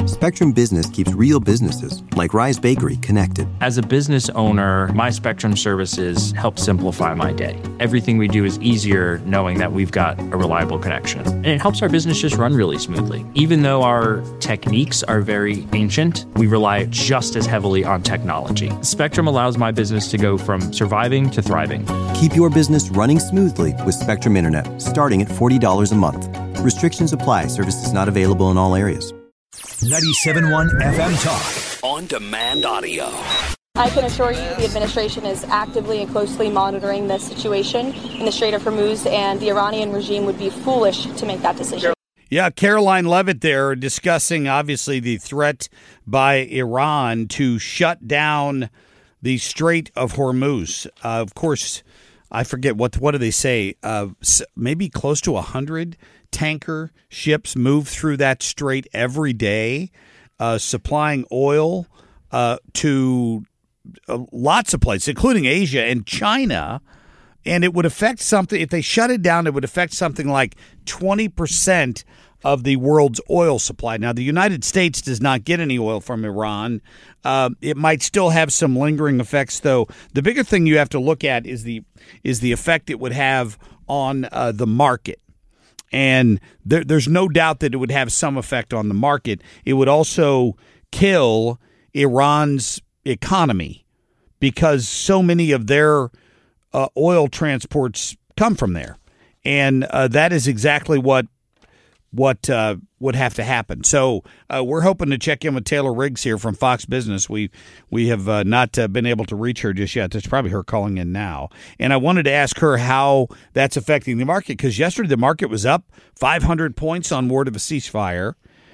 Spectrum Business keeps real businesses, like Rise Bakery, connected. As a business owner, my Spectrum services help simplify my day. Everything we do is easier knowing that we've got a reliable connection. And it helps our business just run really smoothly. Even though our techniques are very ancient, we rely just as heavily on technology. Spectrum allows my business to go from surviving to thriving. Keep your business running smoothly with Spectrum Internet, starting at $40 a month. Restrictions apply. Services not available in all areas. 97.1 FM Talk. On-demand audio. I can assure you the administration is actively and closely monitoring the situation in the Strait of Hormuz, and the Iranian regime would be foolish to make that decision. Yeah, Caroline Leavitt there discussing, obviously, the threat by Iran to shut down the Strait of Hormuz. Of course, I forget, what do they say? Maybe close to 100 tanker ships move through that strait every day, supplying oil to lots of places, including Asia and China. And it would affect something, if they shut it down, it would affect something like 20% of the world's oil supply. Now, the United States does not get any oil from Iran. It might still have some lingering effects, though. The bigger thing you have to look at is the effect it would have on the market. And there's no doubt that it would have some effect on the market. It would also kill Iran's economy because so many of their oil transports come from there. And that is exactly what would have to happen. So we're hoping to check in with Taylor Riggs here from Fox Business. We have not been able to reach her just yet. That's probably her calling in now. And I wanted to ask her how that's affecting the market, because yesterday the market was up 500 points on word of a ceasefire.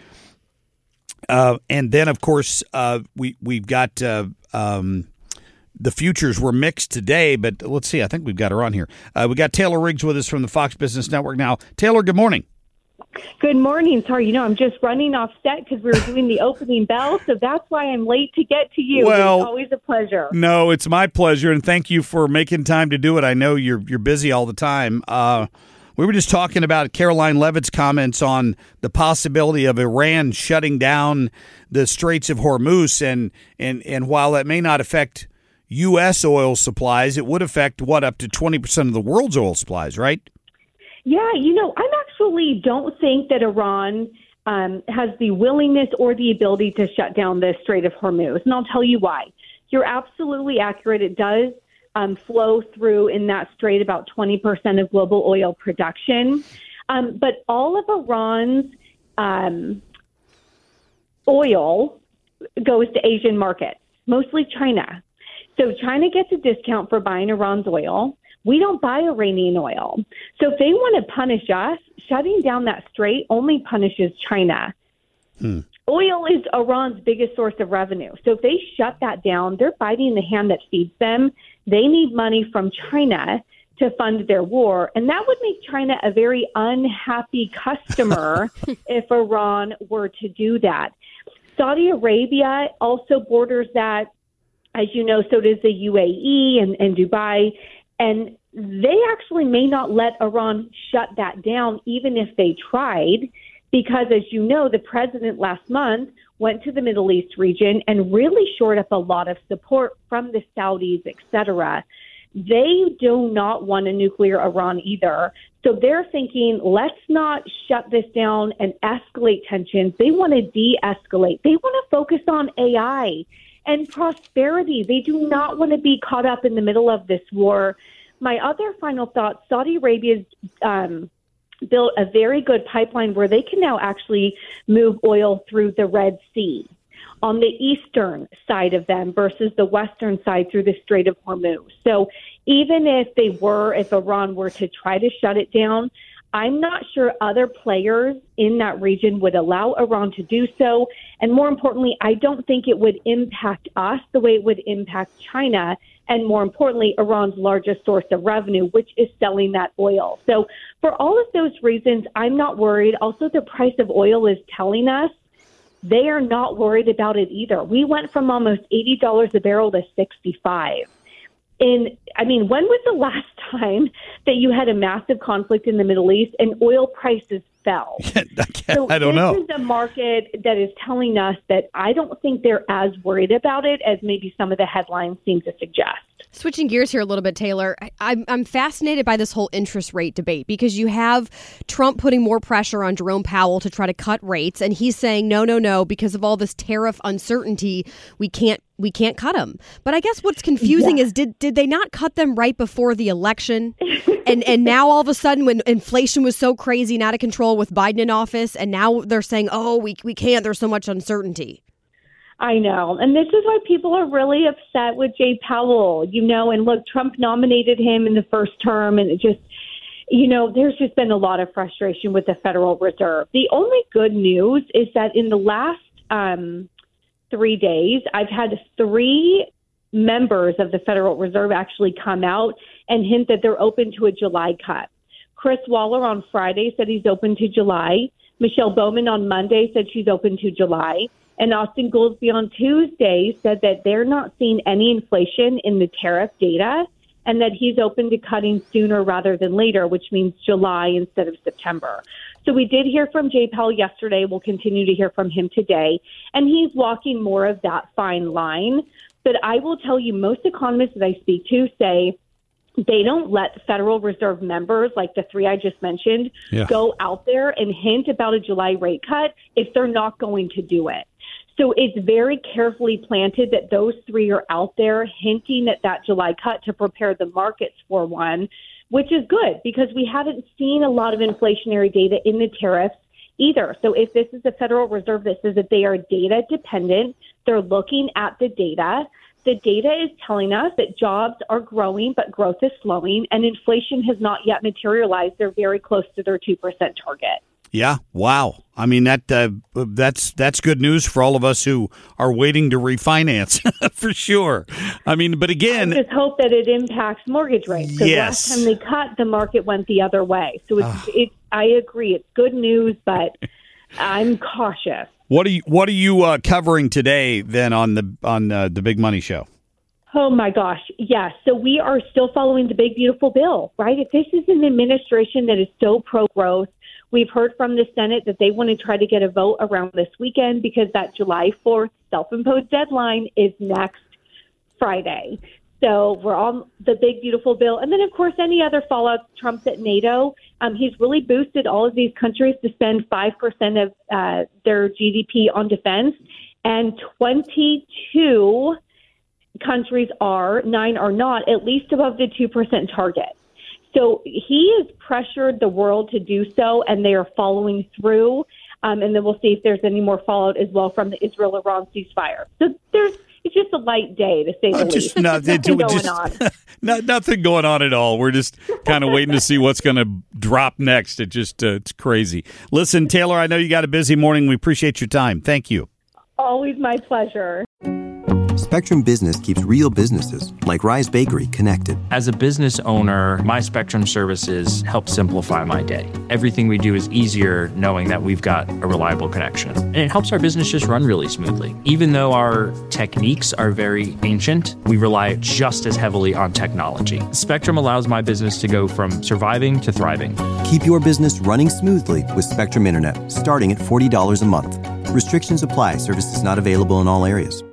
And then, of course, we've got the futures were mixed today, but let's see. I think we've got her on here. We got Taylor Riggs with us from the Fox Business Network now. Taylor, good morning. Good morning. Sorry, I'm just running off set because we were doing the opening bell, so that's why I'm late to get to you. Well, it's always a pleasure. No, it's my pleasure, and thank you for making time to do it. I know you're busy all the time. We were just talking about Caroline Leavitt's comments on the possibility of Iran shutting down the Straits of Hormuz, and while that may not affect U.S. oil supplies, it would affect, up to 20% of the world's oil supplies, right? Yeah, I actually don't think that Iran has the willingness or the ability to shut down the Strait of Hormuz, and I'll tell you why. You're absolutely accurate. It does flow through in that strait about 20% of global oil production, but all of Iran's oil goes to Asian markets, mostly China. So China gets a discount for buying Iran's oil. We don't buy Iranian oil. So if they want to punish us, shutting down that strait only punishes China. Oil is Iran's biggest source of revenue. So if they shut that down, they're biting the hand that feeds them. They need money from China to fund their war. And that would make China a very unhappy customer if Iran were to do that. Saudi Arabia also borders that, as you know, so does the UAE and Dubai. And they actually may not let Iran shut that down, even if they tried, because, as you know, the president last month went to the Middle East region and really shored up a lot of support from the Saudis, et cetera. They do not want a nuclear Iran either. So they're thinking, let's not shut this down and escalate tensions. They want to de-escalate. They want to focus on AI and prosperity. They do not want to be caught up in the middle of this war. My other final thought, Saudi Arabia's built a very good pipeline where they can now actually move oil through the Red Sea on the eastern side of them versus the western side through the Strait of Hormuz. So even if Iran were to try to shut it down, I'm not sure other players in that region would allow Iran to do so. And more importantly, I don't think it would impact us the way it would impact China. And more importantly, Iran's largest source of revenue, which is selling that oil. So for all of those reasons, I'm not worried. Also, the price of oil is telling us they are not worried about it either. We went from almost $80 a barrel to $65. When was the last time that you had a massive conflict in the Middle East and oil prices fell. I don't know. This is a market that is telling us that I don't think they're as worried about it as maybe some of the headlines seem to suggest. Switching gears here a little bit, Taylor, I'm fascinated by this whole interest rate debate because you have Trump putting more pressure on Jerome Powell to try to cut rates, and he's saying, no, because of all this tariff uncertainty, we can't cut them. But I guess what's confusing is did they not cut them right before the election? and now all of a sudden when inflation was so crazy and out of control with Biden in office, and now they're saying, we can't, there's so much uncertainty. I know. And this is why people are really upset with Jay Powell, and look, Trump nominated him in the first term, and it just, there's just been a lot of frustration with the Federal Reserve. The only good news is that in the last 3 days, I've had 3 members of the Federal Reserve actually come out and hint that they're open to a July cut. Chris Waller on Friday said he's open to July. Michelle Bowman on Monday said she's open to July. And Austin Goolsbee on Tuesday said that they're not seeing any inflation in the tariff data and that he's open to cutting sooner rather than later, which means July instead of September. So we did hear from Jay Powell yesterday. We'll continue to hear from him today. And he's walking more of that fine line. But I will tell you, most economists that I speak to say they don't let Federal Reserve members, like the 3 I just mentioned, go out there and hint about a July rate cut if they're not going to do it. So it's very carefully planted that those 3 are out there hinting at that July cut to prepare the markets for one, which is good because we haven't seen a lot of inflationary data in the tariffs either. So if this is the Federal Reserve that says that they are data dependent, they're looking at the data. The data is telling us that jobs are growing, but growth is slowing, and inflation has not yet materialized. They're very close to their 2% target. Yeah. Wow. I mean, that's good news for all of us who are waiting to refinance for sure. I mean, but again, I just hope that it impacts mortgage rates. Because last time they cut, the market went the other way. So I agree. It's good news, but I'm cautious. What are you covering today then on the Big Money Show? Oh, my gosh. Yes. So we are still following the big, beautiful bill, right? If this is an administration that is so pro-growth, we've heard from the Senate that they want to try to get a vote around this weekend because that July 4th self-imposed deadline is next Friday. So we're on the big, beautiful bill. And then, of course, any other fallout. Trump's at NATO. He's really boosted all of these countries to spend 5% of their GDP on defense. And 22 countries are, 9 are not, at least above the 2% target. So he has pressured the world to do so, and they are following through. And then we'll see if there's any more fallout as well from the Israel-Iran ceasefire. So it's just a light day, to say the least. Nothing going on. Nothing going on at all. We're just kind of waiting to see what's going to drop next. It's crazy. Listen, Taylor, I know you got a busy morning. We appreciate your time. Thank you. Always my pleasure. Spectrum Business keeps real businesses, like Rise Bakery, connected. As a business owner, my Spectrum services help simplify my day. Everything we do is easier knowing that we've got a reliable connection. And it helps our business just run really smoothly. Even though our techniques are very ancient, we rely just as heavily on technology. Spectrum allows my business to go from surviving to thriving. Keep your business running smoothly with Spectrum Internet, starting at $40 a month. Restrictions apply. Services not available in all areas.